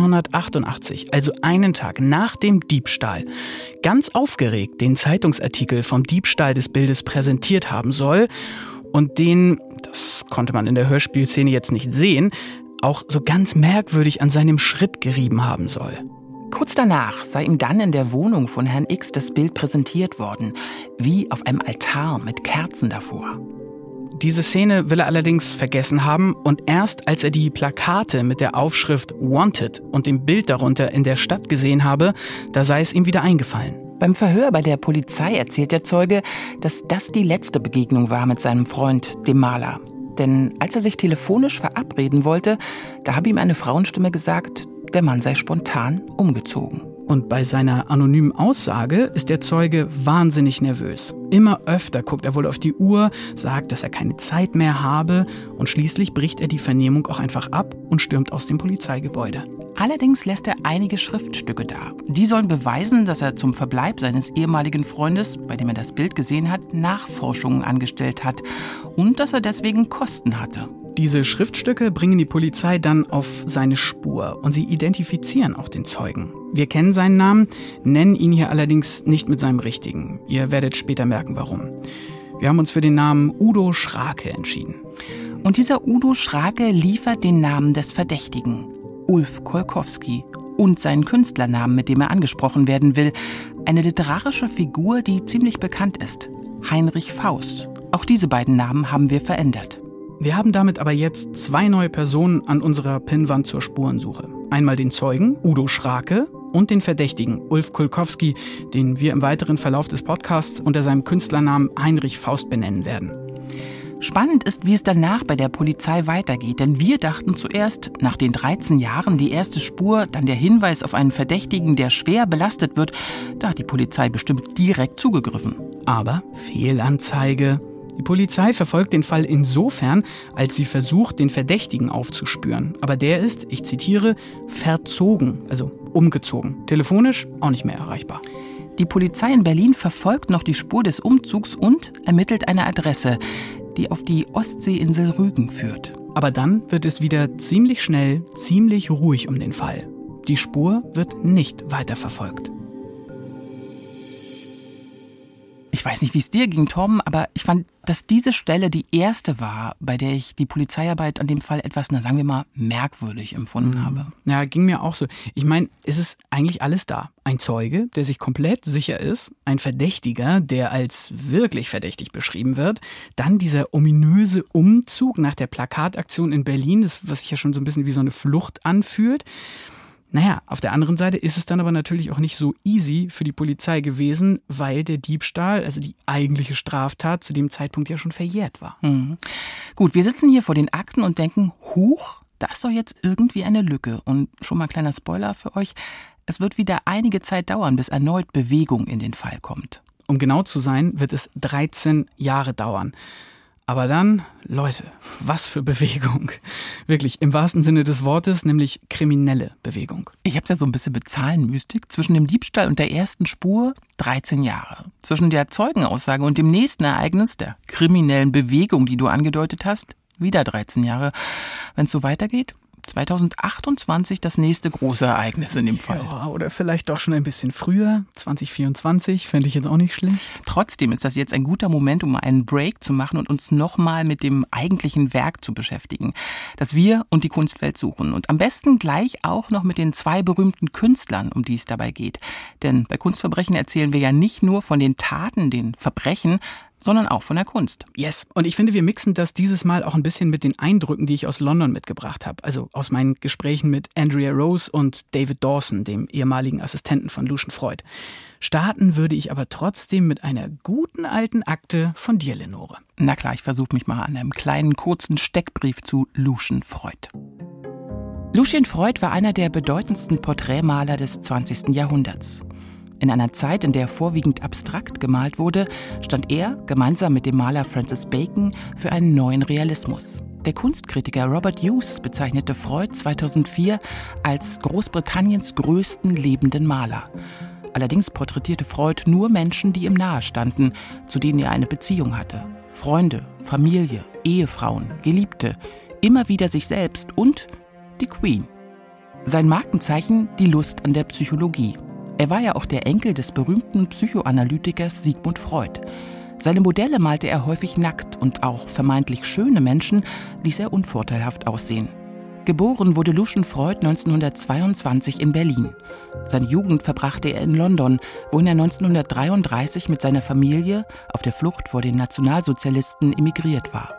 1988, also einen Tag nach dem Diebstahl, ganz aufgeregt den Zeitungsartikel vom Diebstahl des Bildes präsentiert haben soll und den, das konnte man in der Hörspielszene jetzt nicht sehen, auch so ganz merkwürdig an seinem Schritt gerieben haben soll. Kurz danach sei ihm dann in der Wohnung von Herrn X das Bild präsentiert worden, wie auf einem Altar mit Kerzen davor. Diese Szene will er allerdings vergessen haben und erst als er die Plakate mit der Aufschrift Wanted und dem Bild darunter in der Stadt gesehen habe, da sei es ihm wieder eingefallen. Beim Verhör bei der Polizei erzählt der Zeuge, dass das die letzte Begegnung war mit seinem Freund, dem Maler. Denn als er sich telefonisch verabreden wollte, da habe ihm eine Frauenstimme gesagt, der Mann sei spontan umgezogen. Und bei seiner anonymen Aussage ist der Zeuge wahnsinnig nervös. Immer öfter guckt er wohl auf die Uhr, sagt, dass er keine Zeit mehr habe und schließlich bricht er die Vernehmung auch einfach ab und stürmt aus dem Polizeigebäude. Allerdings lässt er einige Schriftstücke da. Die sollen beweisen, dass er zum Verbleib seines ehemaligen Freundes, bei dem er das Bild gesehen hat, Nachforschungen angestellt hat und dass er deswegen Kosten hatte. Diese Schriftstücke bringen die Polizei dann auf seine Spur und sie identifizieren auch den Zeugen. Wir kennen seinen Namen, nennen ihn hier allerdings nicht mit seinem richtigen. Ihr werdet später merken, warum. Wir haben uns für den Namen Udo Schrake entschieden. Und dieser Udo Schrake liefert den Namen des Verdächtigen, Ulf Kolkowski, und seinen Künstlernamen, mit dem er angesprochen werden will. Eine literarische Figur, die ziemlich bekannt ist, Heinrich Faust. Auch diese beiden Namen haben wir verändert. Wir haben damit aber jetzt 2 neue Personen an unserer Pinnwand zur Spurensuche. Einmal den Zeugen, Udo Schrake, und den Verdächtigen, Ulf Kolkowski, den wir im weiteren Verlauf des Podcasts unter seinem Künstlernamen Heinrich Faust benennen werden. Spannend ist, wie es danach bei der Polizei weitergeht, denn wir dachten zuerst, nach den 13 Jahren die erste Spur, dann der Hinweis auf einen Verdächtigen, der schwer belastet wird, da hat die Polizei bestimmt direkt zugegriffen. Aber Fehlanzeige. Die Polizei verfolgt den Fall insofern, als sie versucht, den Verdächtigen aufzuspüren. Aber der ist, ich zitiere, verzogen, also umgezogen. Telefonisch auch nicht mehr erreichbar. Die Polizei in Berlin verfolgt noch die Spur des Umzugs und ermittelt eine Adresse, die auf die Ostseeinsel Rügen führt. Aber dann wird es wieder ziemlich schnell, ziemlich ruhig um den Fall. Die Spur wird nicht weiterverfolgt. Ich weiß nicht, wie es dir ging, Tom, aber ich fand, dass diese Stelle die erste war, bei der ich die Polizeiarbeit an dem Fall etwas, sagen wir mal, merkwürdig empfunden habe. Ja, ging mir auch so. Ich meine, es ist eigentlich alles da. Ein Zeuge, der sich komplett sicher ist, ein Verdächtiger, der als wirklich verdächtig beschrieben wird, dann dieser ominöse Umzug nach der Plakataktion in Berlin, das, was sich ja schon so ein bisschen wie so eine Flucht anfühlt. Naja, auf der anderen Seite ist es dann aber natürlich auch nicht so easy für die Polizei gewesen, weil der Diebstahl, also die eigentliche Straftat, zu dem Zeitpunkt ja schon verjährt war. Mhm. Gut, wir sitzen hier vor den Akten und denken, huch, da ist doch jetzt irgendwie eine Lücke. Und schon mal ein kleiner Spoiler für euch, es wird wieder einige Zeit dauern, bis erneut Bewegung in den Fall kommt. Um genau zu sein, wird es 13 Jahre dauern. Aber dann, Leute, was für Bewegung. Wirklich, im wahrsten Sinne des Wortes, nämlich kriminelle Bewegung. Ich hab's ja so ein bisschen mit Zahlenmystik. Zwischen dem Diebstahl und der ersten Spur 13 Jahre. Zwischen der Zeugenaussage und dem nächsten Ereignis, der kriminellen Bewegung, die du angedeutet hast, wieder 13 Jahre. Wenn es so weitergeht, 2028 das nächste große Ereignis in dem Fall. Ja, oder vielleicht doch schon ein bisschen früher, 2024, fände ich jetzt auch nicht schlecht. Trotzdem ist das jetzt ein guter Moment, um einen Break zu machen und uns nochmal mit dem eigentlichen Werk zu beschäftigen, das wir und die Kunstwelt suchen. Und am besten gleich auch noch mit den 2 berühmten Künstlern, um die es dabei geht. Denn bei Kunstverbrechen erzählen wir ja nicht nur von den Taten, den Verbrechen, sondern auch von der Kunst. Yes. Und ich finde, wir mixen das dieses Mal auch ein bisschen mit den Eindrücken, die ich aus London mitgebracht habe. Also aus meinen Gesprächen mit Andrea Rose und David Dawson, dem ehemaligen Assistenten von Lucian Freud. Starten würde ich aber trotzdem mit einer guten alten Akte von dir, Lenore. Na klar, ich versuche mich mal an einem kleinen, kurzen Steckbrief zu Lucian Freud. Lucian Freud war einer der bedeutendsten Porträtmaler des 20. Jahrhunderts. In einer Zeit, in der vorwiegend abstrakt gemalt wurde, stand er, gemeinsam mit dem Maler Francis Bacon, für einen neuen Realismus. Der Kunstkritiker Robert Hughes bezeichnete Freud 2004 als Großbritanniens größten lebenden Maler. Allerdings porträtierte Freud nur Menschen, die ihm nahestanden, zu denen er eine Beziehung hatte. Freunde, Familie, Ehefrauen, Geliebte, immer wieder sich selbst und die Queen. Sein Markenzeichen die Lust an der Psychologie. Er war ja auch der Enkel des berühmten Psychoanalytikers Sigmund Freud. Seine Modelle malte er häufig nackt und auch vermeintlich schöne Menschen ließ er unvorteilhaft aussehen. Geboren wurde Lucian Freud 1922 in Berlin. Seine Jugend verbrachte er in London, wohin er 1933 mit seiner Familie auf der Flucht vor den Nationalsozialisten emigriert war.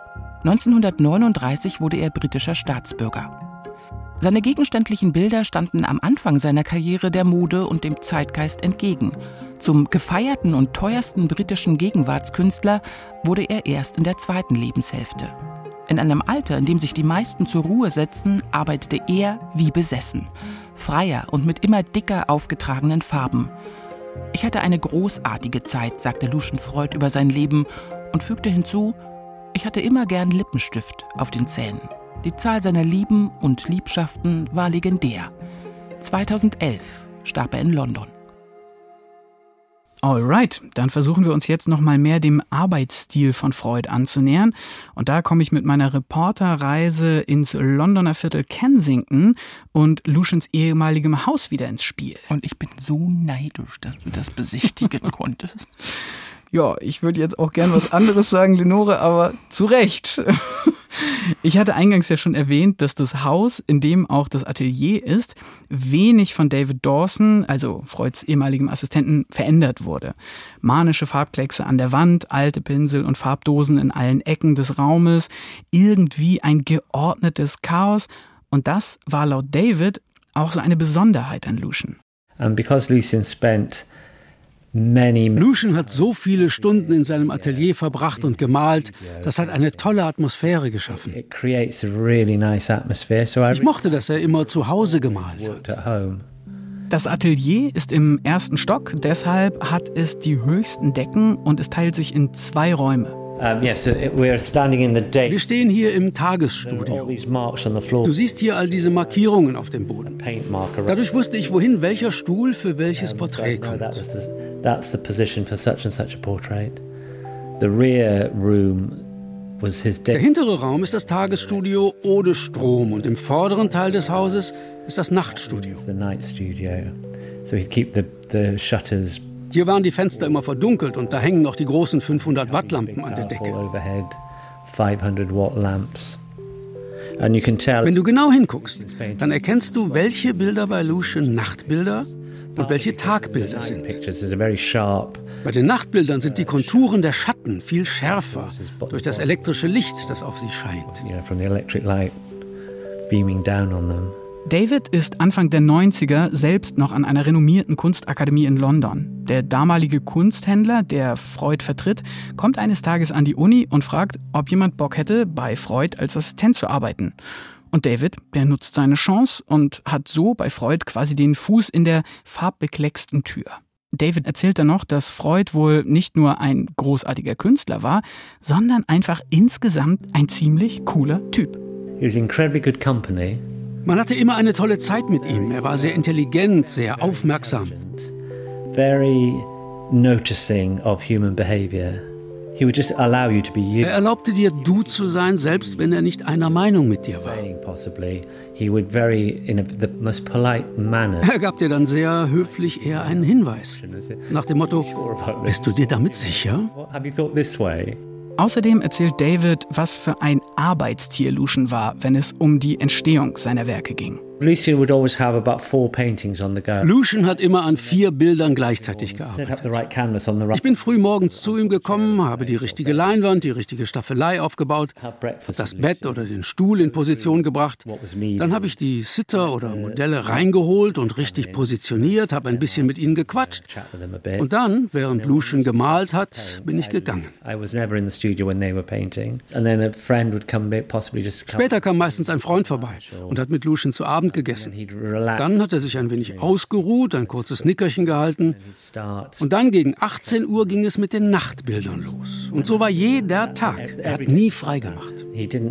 1939 wurde er britischer Staatsbürger. Seine gegenständlichen Bilder standen am Anfang seiner Karriere der Mode und dem Zeitgeist entgegen. Zum gefeierten und teuersten britischen Gegenwartskünstler wurde er erst in der 2. Lebenshälfte. In einem Alter, in dem sich die meisten zur Ruhe setzen, arbeitete er wie besessen. Freier und mit immer dicker aufgetragenen Farben. Ich hatte eine großartige Zeit, sagte Lucian Freud über sein Leben und fügte hinzu, ich hatte immer gern Lippenstift auf den Zähnen. Die Zahl seiner Lieben und Liebschaften war legendär. 2011 starb er in London. Alright, dann versuchen wir uns jetzt noch mal mehr dem Arbeitsstil von Freud anzunähern. Und da komme ich mit meiner Reporterreise ins Londoner Viertel Kensington und Lucians ehemaligem Haus wieder ins Spiel. Und ich bin so neidisch, dass du das besichtigen konntest. Ja, ich würde jetzt auch gern was anderes sagen, Lenore, aber zu Recht. Ich hatte eingangs ja schon erwähnt, dass das Haus, in dem auch das Atelier ist, wenig von David Dawson, also Freuds ehemaligem Assistenten, verändert wurde. Manische Farbkleckse an der Wand, alte Pinsel und Farbdosen in allen Ecken des Raumes, irgendwie ein geordnetes Chaos. Und das war laut David auch so eine Besonderheit an Lucian. And because Lucian spent Lucian hat so viele Stunden in seinem Atelier verbracht und gemalt. Das hat eine tolle Atmosphäre geschaffen. Ich mochte, dass er immer zu Hause gemalt hat. Das Atelier ist im 1. Stock, deshalb hat es die höchsten Decken und es teilt sich in 2 Räume. Wir stehen hier im Tagesstudio. Du siehst hier all diese Markierungen auf dem Boden. Dadurch wusste ich, wohin welcher Stuhl für welches Porträt kommt. Der hintere Raum ist das Tagesstudio ohne Strom und im vorderen Teil des Hauses ist das Nachtstudio. Hier waren die Fenster immer verdunkelt und da hängen noch die großen 500-Watt-Lampen an der Decke. Wenn du genau hinguckst, dann erkennst du, welche Bilder bei Lucian Nachtbilder und welche Tagbilder sind. Bei den Nachtbildern sind die Konturen der Schatten viel schärfer durch das elektrische Licht, das auf sie scheint. David ist Anfang der 90er selbst noch an einer renommierten Kunstakademie in London. Der damalige Kunsthändler, der Freud vertritt, kommt eines Tages an die Uni und fragt, ob jemand Bock hätte, bei Freud als Assistent zu arbeiten. Und David, der nutzt seine Chance und hat so bei Freud quasi den Fuß in der farbbeklecksten Tür. David erzählt dann noch, dass Freud wohl nicht nur ein großartiger Künstler war, sondern einfach insgesamt ein ziemlich cooler Typ. He was incredibly good company. Man hatte immer eine tolle Zeit mit ihm. Er war sehr intelligent, sehr aufmerksam. Very noticing of human behavior. He would just allow you to be you. Er erlaubte dir, du zu sein, selbst wenn er nicht einer Meinung mit dir war. He would very, in the most polite manner. Er gab dir dann sehr höflich eher einen Hinweis. Nach dem Motto, bist du dir damit sicher? Have you thought this way? Außerdem erzählt David, was für ein Arbeitstier Lucian war, wenn es um die Entstehung seiner Werke ging. Lucian would always have about 4 paintings on the go. Lucian hat immer an 4 Bildern gleichzeitig gearbeitet. Ich bin früh morgens zu ihm gekommen, habe die richtige Leinwand, die richtige Staffelei aufgebaut, habe das Bett oder den Stuhl in Position gebracht. Dann habe ich die Sitter oder Modelle reingeholt und richtig positioniert, habe ein bisschen mit ihnen gequatscht. Und dann, während Lucian gemalt hat, bin ich gegangen. Später kam meistens ein Freund vorbei und hat mit Lucian zu Abend gegessen. Dann hat er sich ein wenig ausgeruht, ein kurzes Nickerchen gehalten. Und dann gegen 18 Uhr ging es mit den Nachtbildern los. Und so war jeder Tag. Er hat nie frei gemacht.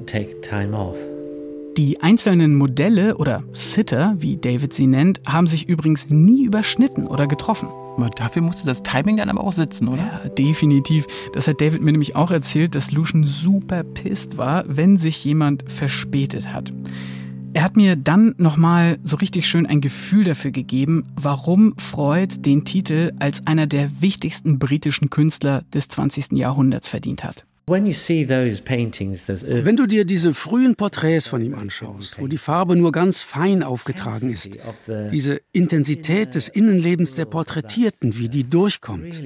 Die einzelnen Modelle oder Sitter, wie David sie nennt, haben sich übrigens nie überschnitten oder getroffen. Aber dafür musste das Timing dann aber auch sitzen, oder? Ja, definitiv. Das hat David mir nämlich auch erzählt, dass Lucian super pisst war, wenn sich jemand verspätet hat. Er hat mir dann nochmal so richtig schön ein Gefühl dafür gegeben, warum Freud den Titel als einer der wichtigsten britischen Künstler des 20. Jahrhunderts verdient hat. Wenn du dir diese frühen Porträts von ihm anschaust, wo die Farbe nur ganz fein aufgetragen ist, diese Intensität des Innenlebens der Porträtierten, wie die durchkommt.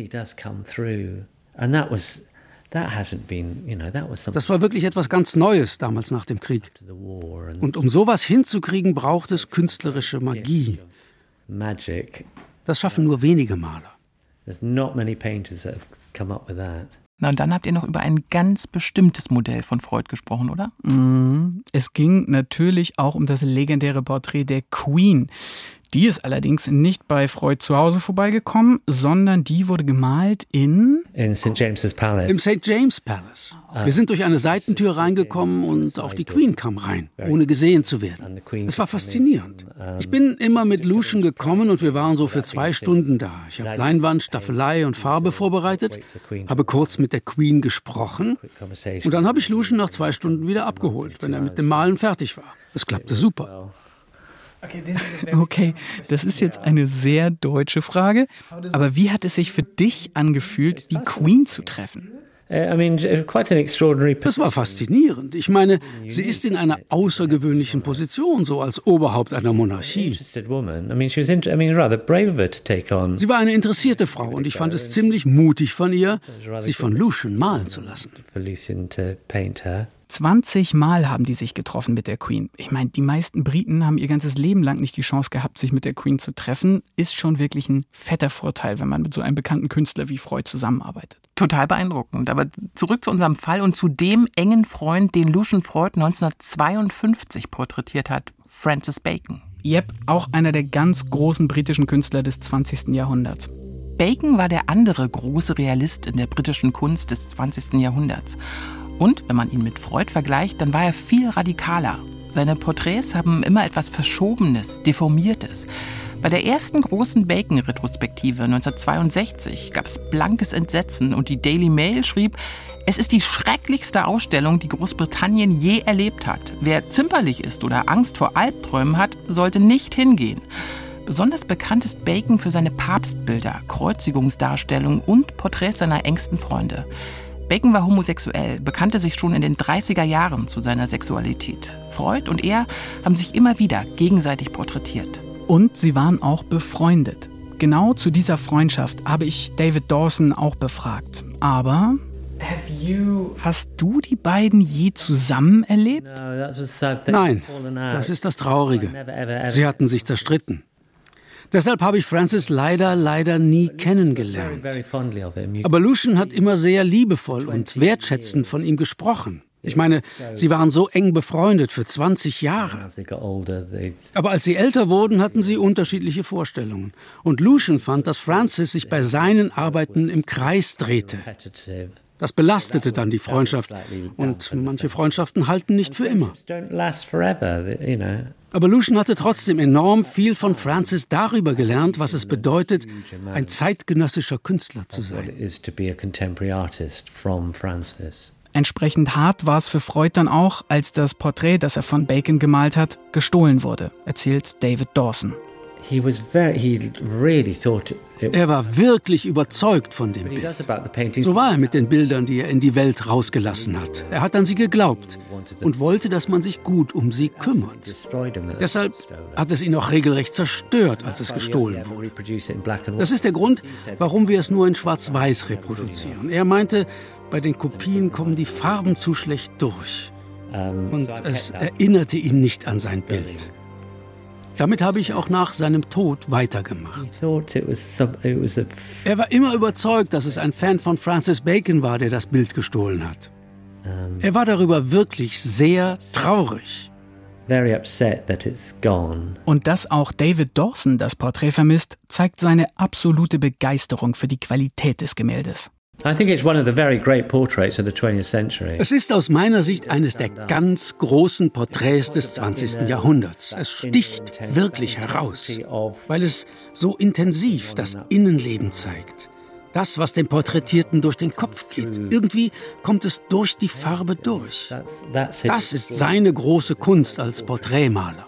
Das war wirklich etwas ganz Neues damals nach dem Krieg. Und um sowas hinzukriegen, braucht es künstlerische Magie. Das schaffen nur wenige Maler. Na, und dann habt ihr noch über ein ganz bestimmtes Modell von Freud gesprochen, oder? Es ging natürlich auch um das legendäre Porträt der Queen. Die ist allerdings nicht bei Freud zu Hause vorbeigekommen, sondern die wurde gemalt in St. James's Palace. Im St. James Palace. Wir sind durch eine Seitentür reingekommen und auch die Queen kam rein, ohne gesehen zu werden. Es war faszinierend. Ich bin immer mit Lucian gekommen und wir waren so für 2 Stunden da. Ich habe Leinwand, Staffelei und Farbe vorbereitet, habe kurz mit der Queen gesprochen und dann habe ich Lucian nach 2 Stunden wieder abgeholt, wenn er mit dem Malen fertig war. Es klappte super. Okay, das ist jetzt eine sehr deutsche Frage. Aber wie hat es sich für dich angefühlt, die Queen zu treffen? Das war faszinierend. Ich meine, sie ist in einer außergewöhnlichen Position, so als Oberhaupt einer Monarchie. Sie war eine interessierte Frau und ich fand es ziemlich mutig von ihr, sich von Lucian malen zu lassen. 20 Mal haben die sich getroffen mit der Queen. Ich meine, die meisten Briten haben ihr ganzes Leben lang nicht die Chance gehabt, sich mit der Queen zu treffen. Ist schon wirklich ein fetter Vorteil, wenn man mit so einem bekannten Künstler wie Freud zusammenarbeitet. Total beeindruckend. Aber zurück zu unserem Fall und zu dem engen Freund, den Lucian Freud 1952 porträtiert hat, Francis Bacon. Yep, auch einer der ganz großen britischen Künstler des 20. Jahrhunderts. Bacon war der andere große Realist in der britischen Kunst des 20. Jahrhunderts. Und wenn man ihn mit Freud vergleicht, dann war er viel radikaler. Seine Porträts haben immer etwas Verschobenes, Deformiertes. Bei der ersten großen Bacon-Retrospektive 1962 gab es blankes Entsetzen und die Daily Mail schrieb, es ist die schrecklichste Ausstellung, die Großbritannien je erlebt hat. Wer zimperlich ist oder Angst vor Albträumen hat, sollte nicht hingehen. Besonders bekannt ist Bacon für seine Papstbilder, Kreuzigungsdarstellungen und Porträts seiner engsten Freunde. Bacon war homosexuell, bekannte sich schon in den 30er Jahren zu seiner Sexualität. Freud und er haben sich immer wieder gegenseitig porträtiert. Und sie waren auch befreundet. Genau zu dieser Freundschaft habe ich David Dawson auch befragt. Aber hast du die beiden je zusammen erlebt? Nein, das ist das Traurige. Sie hatten sich zerstritten. Deshalb habe ich Francis leider nie kennengelernt. Aber Lucian hat immer sehr liebevoll und wertschätzend von ihm gesprochen. Ich meine, sie waren so eng befreundet für 20 Jahre. Aber als sie älter wurden, hatten sie unterschiedliche Vorstellungen. Und Lucian fand, dass Francis sich bei seinen Arbeiten im Kreis drehte. Das belastete dann die Freundschaft. Und manche Freundschaften halten nicht für immer. Aber Lucian hatte trotzdem enorm viel von Francis darüber gelernt, was es bedeutet, ein zeitgenössischer Künstler zu sein. Entsprechend hart war es für Freud dann auch, als das Porträt, das er von Bacon gemalt hat, gestohlen wurde, erzählt David Dawson. Er war wirklich überzeugt von dem Bild. So war er mit den Bildern, die er in die Welt rausgelassen hat. Er hat an sie geglaubt und wollte, dass man sich gut um sie kümmert. Deshalb hat es ihn auch regelrecht zerstört, als es gestohlen wurde. Das ist der Grund, warum wir es nur in Schwarz-Weiß reproduzieren. Er meinte, bei den Kopien kommen die Farben zu schlecht durch. Und es erinnerte ihn nicht an sein Bild. Damit habe ich auch nach seinem Tod weitergemacht. Er war immer überzeugt, dass es ein Fan von Francis Bacon war, der das Bild gestohlen hat. Er war darüber wirklich sehr traurig. Und dass auch David Dawson das Porträt vermisst, zeigt seine absolute Begeisterung für die Qualität des Gemäldes. Es ist aus meiner Sicht eines der ganz großen Porträts des 20. Jahrhunderts. Es sticht wirklich heraus, weil es so intensiv das Innenleben zeigt. Das, was dem Porträtierten durch den Kopf geht. Irgendwie kommt es durch die Farbe durch. Das ist seine große Kunst als Porträtmaler.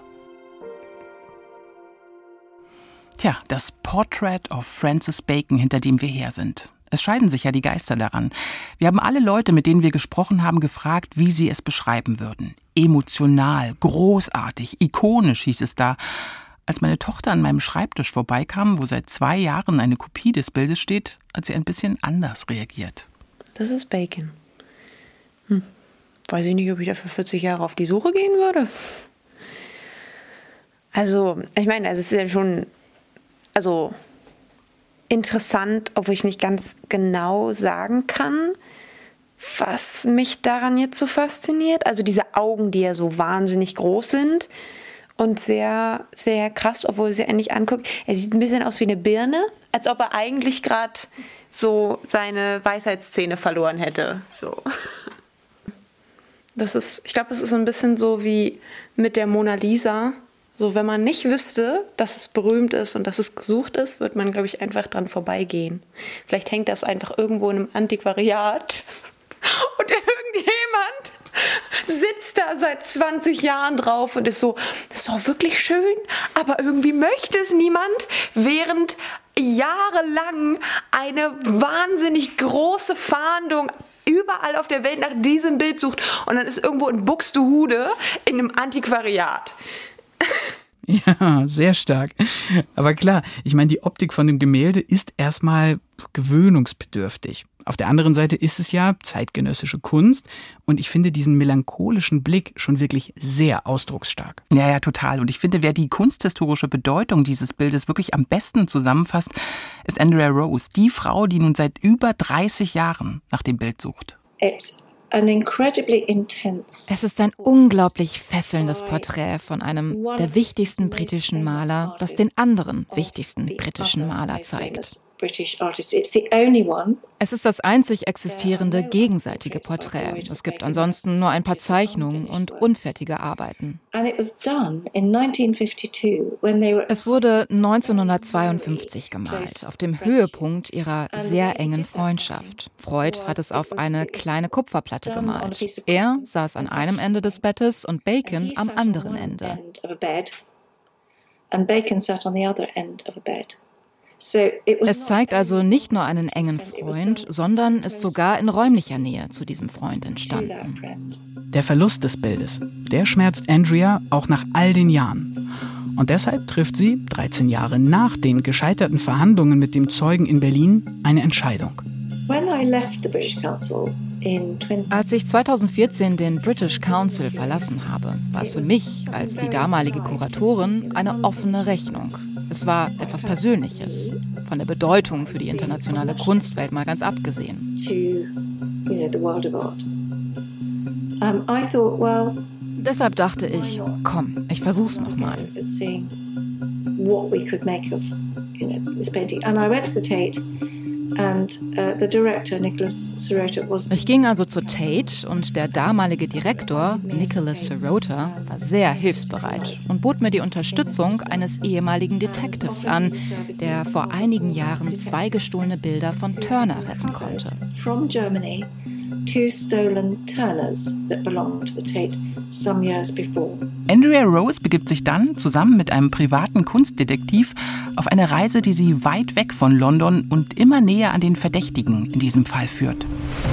Tja, das Portrait of Francis Bacon, hinter dem wir her sind. Es scheiden sich ja die Geister daran. Wir haben alle Leute, mit denen wir gesprochen haben, gefragt, wie sie es beschreiben würden. Emotional, großartig, ikonisch hieß es da. Als meine Tochter an meinem Schreibtisch vorbeikam, wo seit 2 Jahren eine Kopie des Bildes steht, hat sie ein bisschen anders reagiert. Das ist Bacon. Weiß ich nicht, ob ich dafür 40 Jahre auf die Suche gehen würde. Also, ich meine, es ist ja schon... interessant, obwohl ich nicht ganz genau sagen kann, was mich daran jetzt so fasziniert. Also diese Augen, die ja so wahnsinnig groß sind und sehr, sehr krass, obwohl sie eigentlich anguckt. Er sieht ein bisschen aus wie eine Birne, als ob er eigentlich gerade so seine Weisheitszähne verloren hätte. So. Ich glaube, es ist ein bisschen so wie mit der Mona Lisa. So, wenn man nicht wüsste, dass es berühmt ist und dass es gesucht ist, wird man, glaube ich, einfach dran vorbeigehen. Vielleicht hängt das einfach irgendwo in einem Antiquariat und irgendjemand sitzt da seit 20 Jahren drauf und ist so, das ist doch wirklich schön, aber irgendwie möchte es niemand, während jahrelang eine wahnsinnig große Fahndung überall auf der Welt nach diesem Bild sucht und dann ist irgendwo in Buxtehude in einem Antiquariat. Ja, sehr stark. Aber klar, ich meine, die Optik von dem Gemälde ist erstmal gewöhnungsbedürftig. Auf der anderen Seite ist es ja zeitgenössische Kunst und ich finde diesen melancholischen Blick schon wirklich sehr ausdrucksstark. Ja, total. Und ich finde, wer die kunsthistorische Bedeutung dieses Bildes wirklich am besten zusammenfasst, ist Andrea Rose, die Frau, die nun seit über 30 Jahren nach dem Bild sucht. Es ist ein unglaublich fesselndes Porträt von einem der wichtigsten britischen Maler, das den anderen wichtigsten britischen Maler zeigt. Es ist das einzig existierende gegenseitige Porträt. Es gibt ansonsten nur ein paar Zeichnungen und unfertige Arbeiten. Es wurde 1952 gemalt, auf dem Höhepunkt ihrer sehr engen Freundschaft. Freud hat es auf eine kleine Kupferplatte gemalt. Er saß an einem Ende des Bettes und Bacon am anderen Ende. Es zeigt also nicht nur einen engen Freund, sondern ist sogar in räumlicher Nähe zu diesem Freund entstanden. Der Verlust des Bildes, der schmerzt Andrea auch nach all den Jahren. Und deshalb trifft sie, 13 Jahre nach den gescheiterten Verhandlungen mit dem Zeugen in Berlin, eine Entscheidung. Als ich 2014 den British Council verlassen habe, war es für mich als die damalige Kuratorin eine offene Rechnung. Es war etwas Persönliches, von der Bedeutung für die internationale Kunstwelt mal ganz abgesehen. Deshalb dachte ich, komm, ich versuch's nochmal. Ich ging also zur Tate und der damalige Direktor, Nicholas Sirota, war sehr hilfsbereit und bot mir die Unterstützung eines ehemaligen Detectives an, der vor einigen Jahren 2 gestohlene Bilder von Turner retten konnte. From Germany, 2 stolen Turners that belonged to the Tate some years before. Andrea Rose begibt sich dann zusammen mit einem privaten Kunstdetektiv auf eine Reise, die sie weit weg von London und immer näher an den Verdächtigen in diesem Fall führt.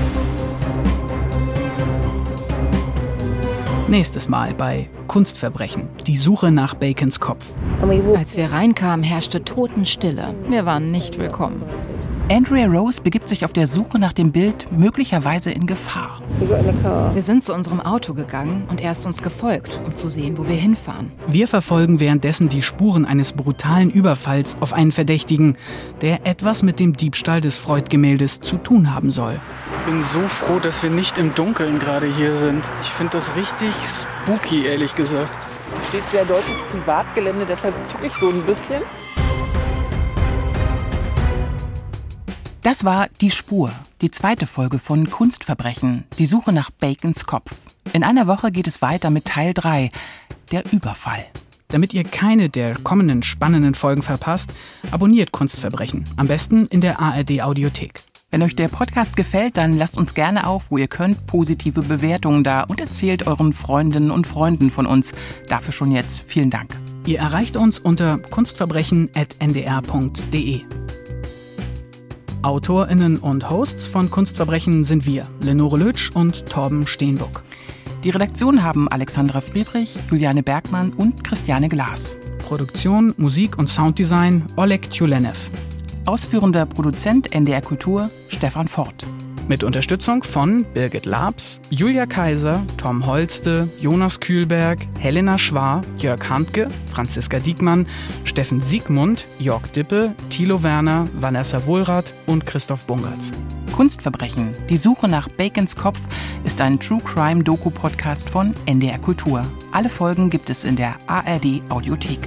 Nächstes Mal bei Kunstverbrechen, die Suche nach Bacons Kopf. Als wir reinkamen, herrschte Totenstille. Wir waren nicht willkommen. Andrea Rose begibt sich auf der Suche nach dem Bild möglicherweise in Gefahr. Wir sind zu unserem Auto gegangen und er ist uns gefolgt, um zu sehen, wo wir hinfahren. Wir verfolgen währenddessen die Spuren eines brutalen Überfalls auf einen Verdächtigen, der etwas mit dem Diebstahl des Freud-Gemäldes zu tun haben soll. Ich bin so froh, dass wir nicht im Dunkeln gerade hier sind. Ich finde das richtig spooky, ehrlich gesagt. Da steht sehr deutlich Privatgelände, deshalb zucke ich so ein bisschen. Das war Die Spur, die 2. Folge von Kunstverbrechen, die Suche nach Bacons Kopf. In einer Woche geht es weiter mit Teil 3, der Überfall. Damit ihr keine der kommenden spannenden Folgen verpasst, abonniert Kunstverbrechen. Am besten in der ARD-Audiothek. Wenn euch der Podcast gefällt, dann lasst uns gerne auf, wo ihr könnt, positive Bewertungen da und erzählt euren Freundinnen und Freunden von uns. Dafür schon jetzt vielen Dank. Ihr erreicht uns unter kunstverbrechen@ndr.de. AutorInnen und Hosts von Kunstverbrechen sind wir, Lenore Lötsch und Torben Steenbuck. Die Redaktion haben Alexandra Friedrich, Juliane Bergmann und Christiane Glas. Produktion, Musik und Sounddesign Oleg Tjulenev. Ausführender Produzent NDR Kultur Stefan Fort. Mit Unterstützung von Birgit Labs, Julia Kaiser, Tom Holste, Jonas Kühlberg, Helena Schwar, Jörg Handke, Franziska Diekmann, Steffen Siegmund, Jörg Dippe, Thilo Werner, Vanessa Wohlrath und Christoph Bungertz. Kunstverbrechen, die Suche nach Bacons Kopf ist ein True-Crime-Doku-Podcast von NDR Kultur. Alle Folgen gibt es in der ARD-Audiothek.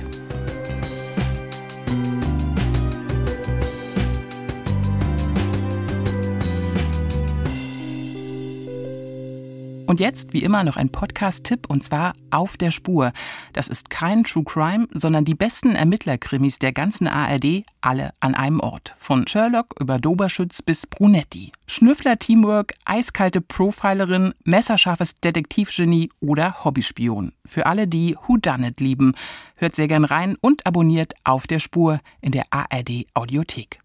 Und jetzt, wie immer, noch ein Podcast-Tipp, und zwar Auf der Spur. Das ist kein True Crime, sondern die besten Ermittlerkrimis der ganzen ARD, alle an einem Ort. Von Sherlock über Doberschütz bis Brunetti. Schnüffler-Teamwork, eiskalte Profilerin, messerscharfes Detektivgenie oder Hobbyspion. Für alle, die Whodunit lieben. Hört sehr gern rein und abonniert Auf der Spur in der ARD-Audiothek.